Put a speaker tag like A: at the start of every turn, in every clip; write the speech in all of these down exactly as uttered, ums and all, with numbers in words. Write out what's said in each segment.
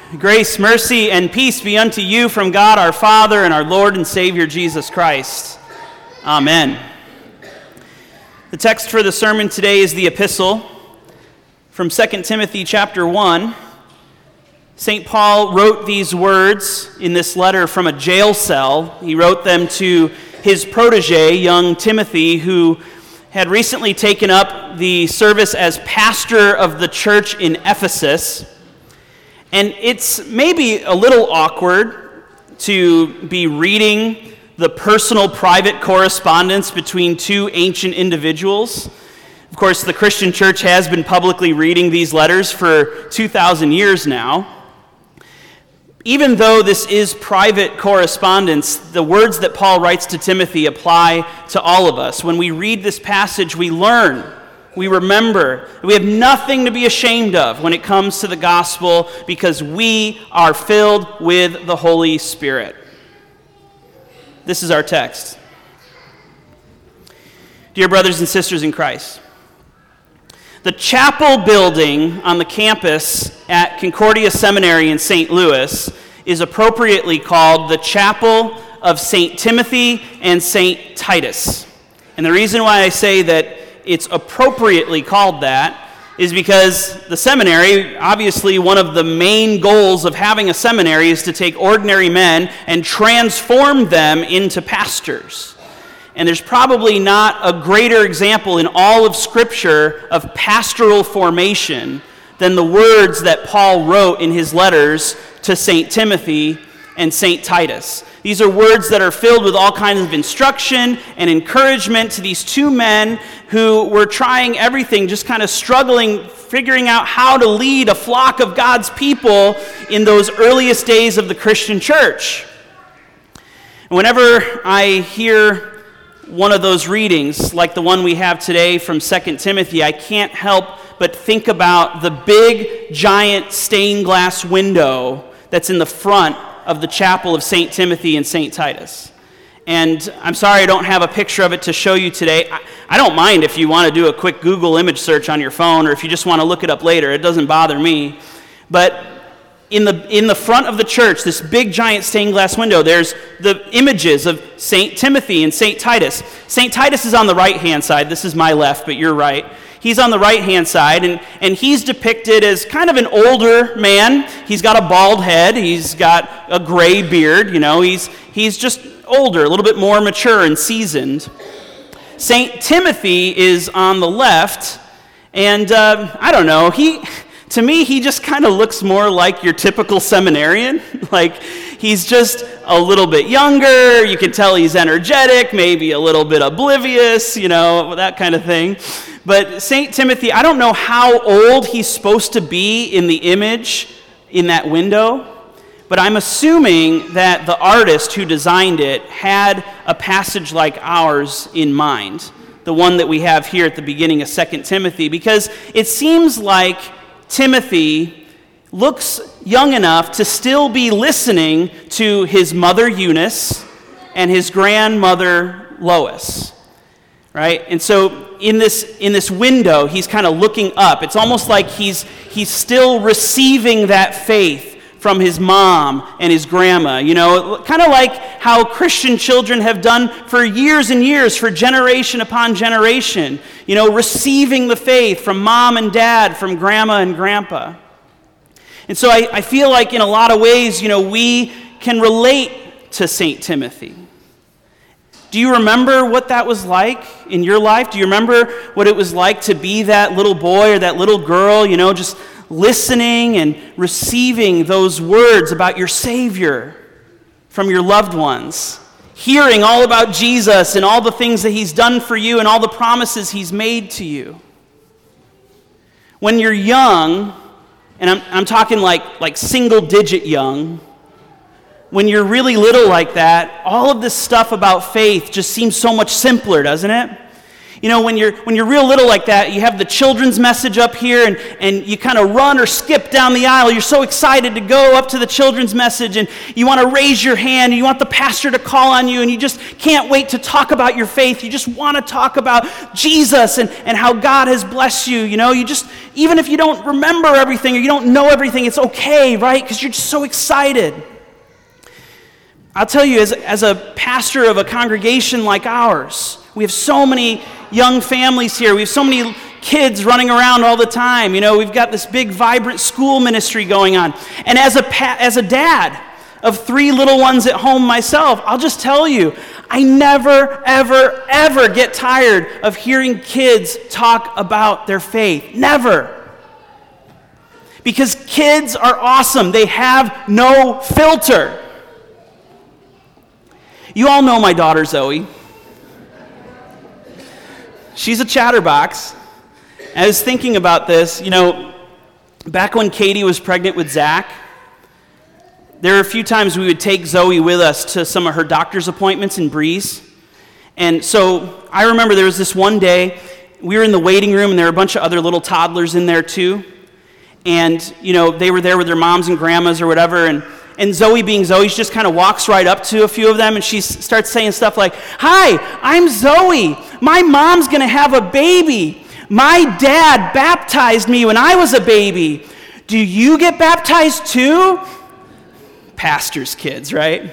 A: Grace, mercy, and peace be unto you from God our Father and our Lord and Savior Jesus Christ. Amen. The text for the sermon today is the epistle from Second Timothy chapter one. Saint Paul wrote these words in this letter from a jail cell. He wrote them to his protege, young Timothy, who had recently taken up the service as pastor of the church in Ephesus. And it's maybe a little awkward to be reading the personal, private correspondence between two ancient individuals. Of course, the Christian church has been publicly reading these letters for two thousand years now. Even though this is private correspondence, the words that Paul writes to Timothy apply to all of us. When we read this passage, we learn, we remember, that we have nothing to be ashamed of when it comes to the gospel because we are filled with the Holy Spirit. This is our text. Dear brothers and sisters in Christ, the chapel building on the campus at Concordia Seminary in Saint Louis is appropriately called the Chapel of Saint Timothy and Saint Titus. And the reason why I say that it's appropriately called that is because the seminary, obviously one of the main goals of having a seminary is to take ordinary men and transform them into pastors. And there's probably not a greater example in all of Scripture of pastoral formation than the words that Paul wrote in his letters to Saint Timothy and Saint Titus. These are words that are filled with all kinds of instruction and encouragement to these two men who were trying everything, just kind of struggling, figuring out how to lead a flock of God's people in those earliest days of the Christian church. And whenever I hear one of those readings, like the one we have today from Second Timothy, I can't help but think about the big, giant stained glass window that's in the front of the chapel of Saint Timothy and Saint Titus. And I'm sorry I don't have a picture of it to show you today. I, I don't mind if you want to do a quick Google image search on your phone, or if you just want to look it up later. It doesn't bother me. But In the in the front of the church, this big giant stained glass window, there's the images of Saint Timothy and Saint Titus. Saint Titus is on the right-hand side. This is my left, but you're right. He's on the right-hand side, and, and he's depicted as kind of an older man. He's got a bald head. He's got a gray beard. You know, he's he's just older, a little bit more mature and seasoned. Saint Timothy is on the left, and uh, I don't know, he... To me, he just kind of looks more like your typical seminarian. Like, he's just a little bit younger. You can tell he's energetic, maybe a little bit oblivious, you know, that kind of thing. But Saint Timothy, I don't know how old he's supposed to be in the image in that window, but I'm assuming that the artist who designed it had a passage like ours in mind, the one that we have here at the beginning of Second Timothy, because it seems like Timothy looks young enough to still be listening to his mother Eunice and his grandmother Lois, right? And so in this in this window, he's kind of looking up. It's almost like he's he's still receiving that faith from his mom and his grandma, you know, kind of like how Christian children have done for years and years, for generation upon generation, you know, receiving the faith from mom and dad, from grandma and grandpa. And so I, I feel like in a lot of ways, you know, we can relate to Saint Timothy. Do you remember what that was like in your life? Do you remember what it was like to be that little boy or that little girl, you know, just listening and receiving those words about your Savior from your loved ones, hearing all about Jesus and all the things that he's done for you and all the promises he's made to you? When you're young, and I'm, I'm talking like, like single-digit young, when you're really little like that, all of this stuff about faith just seems so much simpler, doesn't it? You know, when you're when you're real little like that, you have the children's message up here, and, and you kind of run or skip down the aisle. You're so excited to go up to the children's message, and you want to raise your hand, and you want the pastor to call on you, and you just can't wait to talk about your faith. You just want to talk about Jesus and, and how God has blessed you. You know, you just, even if you don't remember everything or you don't know everything, it's okay, right? Because you're just so excited. I'll tell you, as, as a pastor of a congregation like ours, we have so many young families here. We have so many kids running around all the time. You know, we've got this big, vibrant school ministry going on. And as a pa- as a dad of three little ones at home myself, I'll just tell you, I never, ever, ever get tired of hearing kids talk about their faith. Never. Because kids are awesome. They have no filter. You all know my daughter, Zoe. She's a chatterbox. I was thinking about this, you know, back when Katie was pregnant with Zach, there were a few times we would take Zoe with us to some of her doctor's appointments in Breeze. And so I remember there was this one day, we were in the waiting room, and there were a bunch of other little toddlers in there too. And, you know, they were there with their moms and grandmas or whatever, and And Zoe, being Zoe, she just kind of walks right up to a few of them, and she starts saying stuff like, "Hi, I'm Zoe. My mom's going to have a baby. My dad baptized me when I was a baby. Do you get baptized too?" Pastor's kids, right?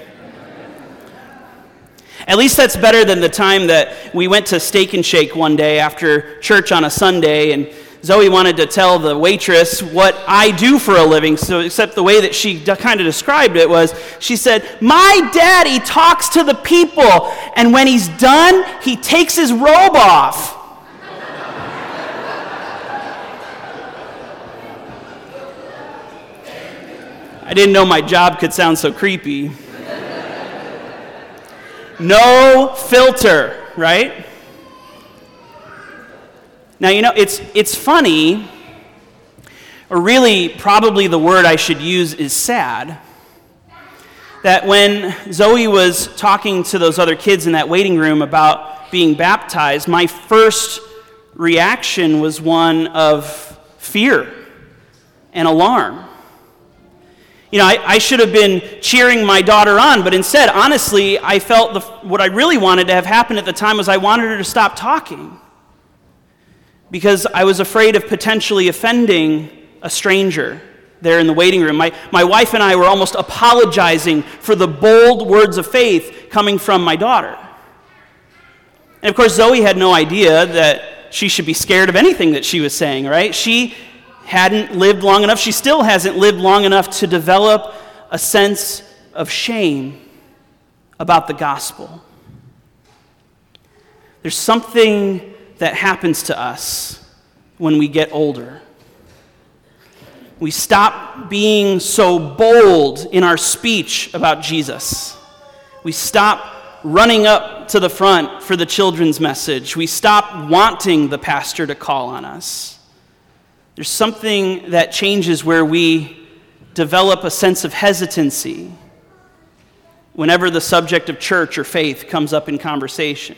A: At least that's better than the time that we went to Steak and Shake one day after church on a Sunday, and Zoe wanted to tell the waitress what I do for a living, so except the way that she d- kind of described it was, she said, "My daddy talks to the people, and when he's done, he takes his robe off." I didn't know my job could sound so creepy. No filter, right? Now, you know, it's it's funny, or really probably the word I should use is sad, that when Zoe was talking to those other kids in that waiting room about being baptized, my first reaction was one of fear and alarm. You know, I, I should have been cheering my daughter on, but instead, honestly, I felt the, what I really wanted to have happen at the time was I wanted her to stop talking, because I was afraid of potentially offending a stranger there in the waiting room. My, my wife and I were almost apologizing for the bold words of faith coming from my daughter. And of course, Zoe had no idea that she should be scared of anything that she was saying, right? She hadn't lived long enough, she still hasn't lived long enough to develop a sense of shame about the gospel. There's something that happens to us when we get older. We stop being so bold in our speech about Jesus. We stop running up to the front for the children's message. We stop wanting the pastor to call on us. There's something that changes where we develop a sense of hesitancy whenever the subject of church or faith comes up in conversation.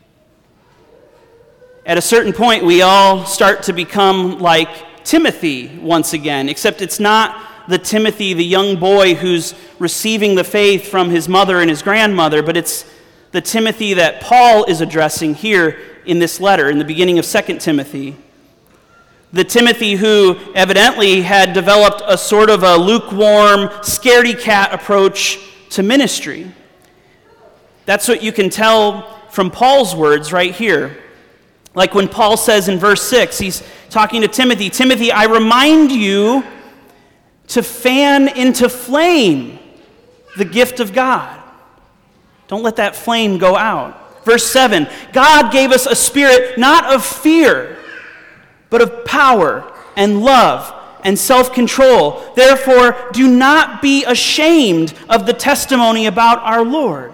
A: At a certain point, we all start to become like Timothy once again, except it's not the Timothy, the young boy who's receiving the faith from his mother and his grandmother, but it's the Timothy that Paul is addressing here in this letter, in the beginning of Second Timothy. The Timothy who evidently had developed a sort of a lukewarm, scaredy-cat approach to ministry. That's what you can tell from Paul's words right here. Like when Paul says in verse six, he's talking to Timothy, "Timothy, I remind you to fan into flame the gift of God." Don't let that flame go out. Verse seven, "God gave us a spirit not of fear, but of power and love and self-control. Therefore, do not be ashamed of the testimony about our Lord."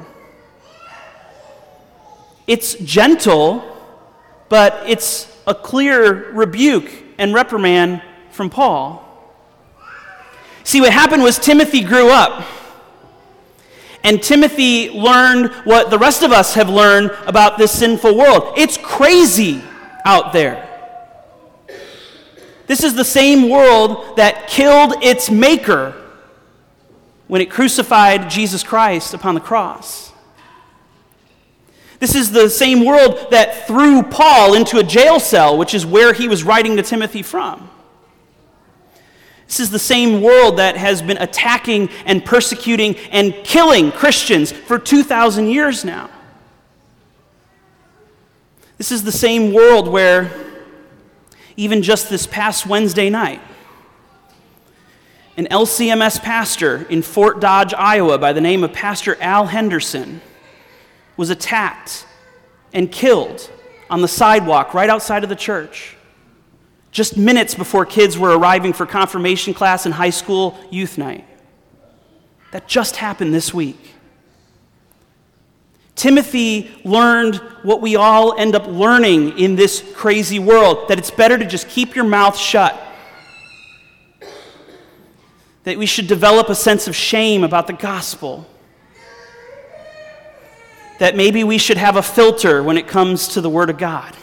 A: It's gentle, but it's a clear rebuke and reprimand from Paul. See, what happened was Timothy grew up, And Timothy learned what the rest of us have learned about this sinful world. It's crazy out there. This is the same world that killed its maker when it crucified Jesus Christ upon the cross. This is the same world that threw Paul into a jail cell, which is where he was writing to Timothy from. This is the same world that has been attacking and persecuting and killing Christians for two thousand years now. This is the same world where, even just this past Wednesday night, an L C M S pastor in Fort Dodge, Iowa, by the name of Pastor Al Henderson, was attacked and killed on the sidewalk right outside of the church, just minutes before kids were arriving for confirmation class and high school youth night. That just happened this week. Timothy learned what we all end up learning in this crazy world, that it's better to just keep your mouth shut. That we should develop a sense of shame about the gospel. That maybe we should have a filter when it comes to the Word of God.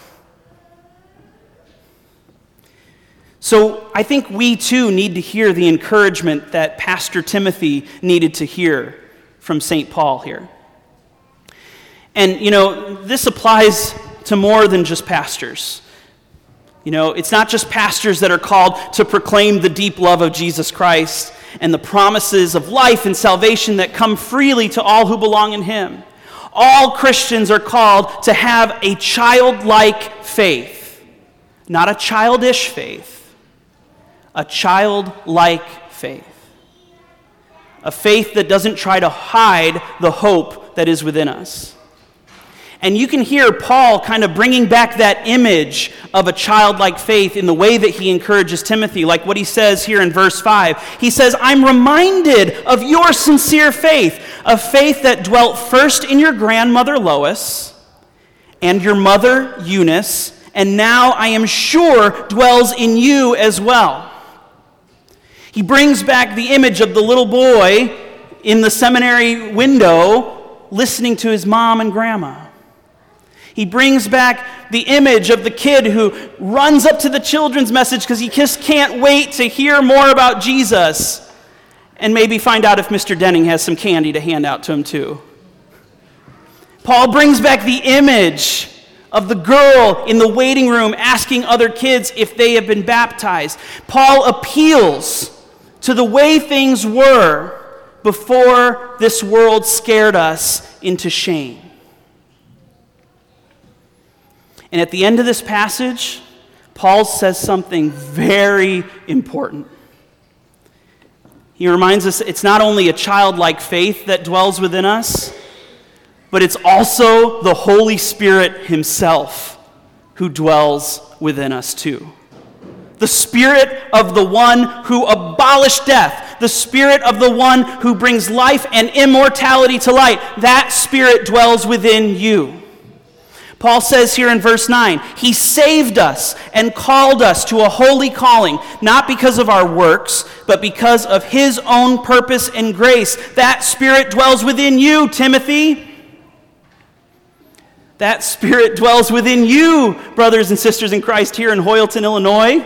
A: So I think we too need to hear the encouragement that Pastor Timothy needed to hear from Saint Paul here. And, you know, this applies to more than just pastors. You know, it's not just pastors that are called to proclaim the deep love of Jesus Christ and the promises of life and salvation that come freely to all who belong in Him. All Christians are called to have a childlike faith, not a childish faith. A childlike faith. A faith that doesn't try to hide the hope that is within us. And you can hear Paul kind of bringing back that image of a childlike faith in the way that he encourages Timothy, like what he says here in verse five. He says, I'm reminded of your sincere faith, a faith that dwelt first in your grandmother Lois and your mother Eunice, and now I am sure dwells in you as well. He brings back the image of the little boy in the seminary window listening to his mom and grandma. He brings back the image of the kid who runs up to the children's message because he just can't wait to hear more about Jesus and maybe find out if Mister Denning has some candy to hand out to him too. Paul brings back the image of the girl in the waiting room asking other kids if they have been baptized. Paul appeals to the way things were before this world scared us into shame. And at the end of this passage, Paul says something very important. He reminds us it's not only a childlike faith that dwells within us, but it's also the Holy Spirit Himself who dwells within us too. The Spirit of the one who abolished death, the Spirit of the one who brings life and immortality to light, that Spirit dwells within you. Paul says here in verse nine, He saved us and called us to a holy calling, not because of our works, but because of His own purpose and grace. That Spirit dwells within you, Timothy. That Spirit dwells within you, brothers and sisters in Christ, here in Hoyleton, Illinois.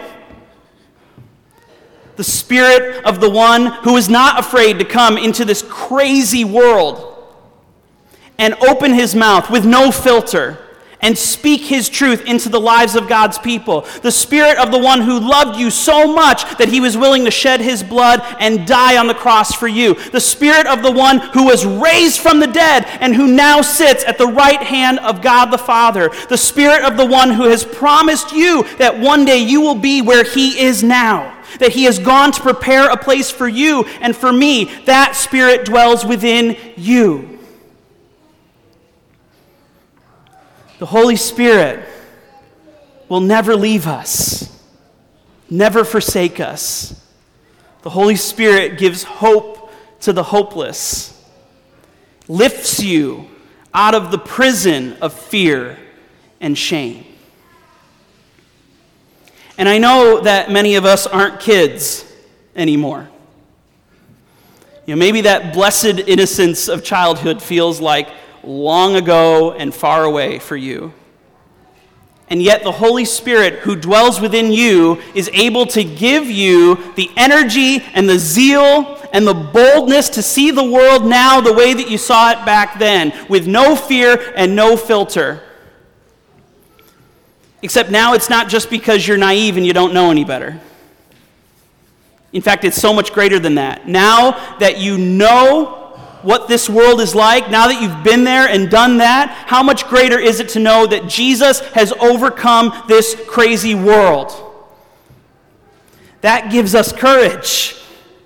A: The Spirit of the one who is not afraid to come into this crazy world and open His mouth with no filter and speak His truth into the lives of God's people. The Spirit of the one who loved you so much that He was willing to shed His blood and die on the cross for you. The Spirit of the one who was raised from the dead and who now sits at the right hand of God the Father. The Spirit of the one who has promised you that one day you will be where He is now. That He has gone to prepare a place for you and for me. That Spirit dwells within you. The Holy Spirit will never leave us, never forsake us. The Holy Spirit gives hope to the hopeless, lifts you out of the prison of fear and shame. And I know that many of us aren't kids anymore. You know, maybe that blessed innocence of childhood feels like long ago and far away for you. And yet the Holy Spirit who dwells within you is able to give you the energy and the zeal and the boldness to see the world now the way that you saw it back then, with no fear and no filter. Except now it's not just because you're naive and you don't know any better. In fact, it's so much greater than that. Now that you know what this world is like, now that you've been there and done that, how much greater is it to know that Jesus has overcome this crazy world? That gives us courage.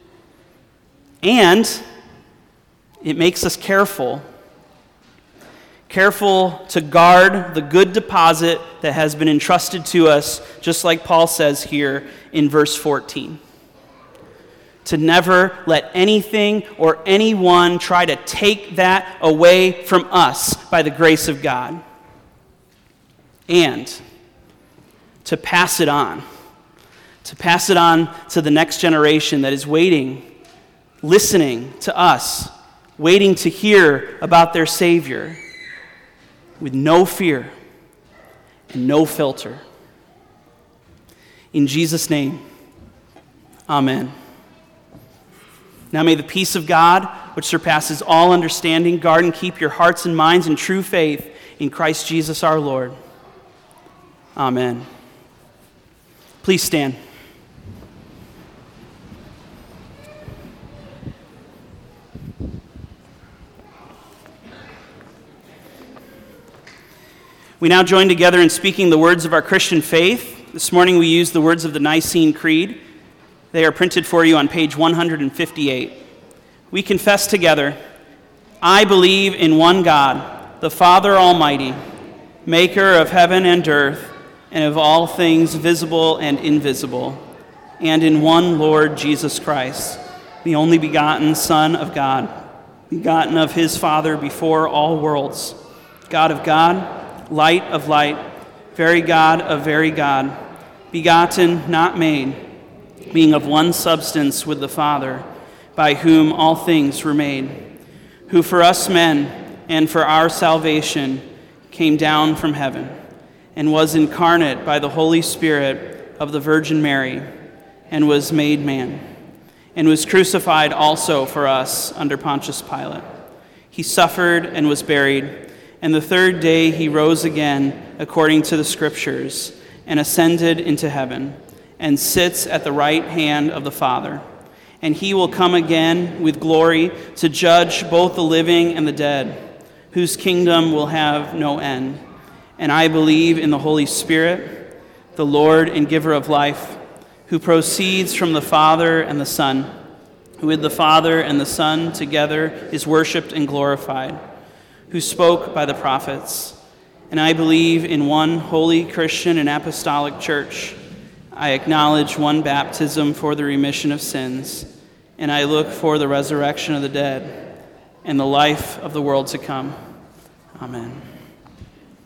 A: And it makes us careful. Careful to guard the good deposit that has been entrusted to us, just like Paul says here in verse fourteen. To never let anything or anyone try to take that away from us by the grace of God. And to pass it on. To pass it on to the next generation that is waiting, listening to us, waiting to hear about their Savior with no fear and no filter. In Jesus' name, amen. Now may the peace of God, which surpasses all understanding, guard and keep your hearts and minds in true faith in Christ Jesus our Lord. Amen. Please stand. We now join together in speaking the words of our Christian faith. This morning we use the words of the Nicene Creed. They are printed for you on page one hundred fifty-eight. We confess together, I believe in one God, the Father Almighty, maker of heaven and earth, and of all things visible and invisible, and in one Lord Jesus Christ, the only begotten Son of God, begotten of his Father before all worlds, God of God, light of light, very God of very God, begotten, not made, being of one substance with the Father, by whom all things were made, who for us men and for our salvation came down from heaven, and was incarnate by the Holy Spirit of the Virgin Mary, and was made man, and was crucified also for us under Pontius Pilate. He suffered and was buried, and the third day he rose again according to the Scriptures, and ascended into heaven, and sits at the right hand of the Father. And he will come again with glory to judge both the living and the dead, whose kingdom will have no end. And I believe in the Holy Spirit, the Lord and giver of life, who proceeds from the Father and the Son, who with the Father and the Son together is worshipped and glorified, who spoke by the prophets. And I believe in one holy Christian and apostolic church. I acknowledge one baptism for the remission of sins, and I look for the resurrection of the dead and the life of the world to come. Amen.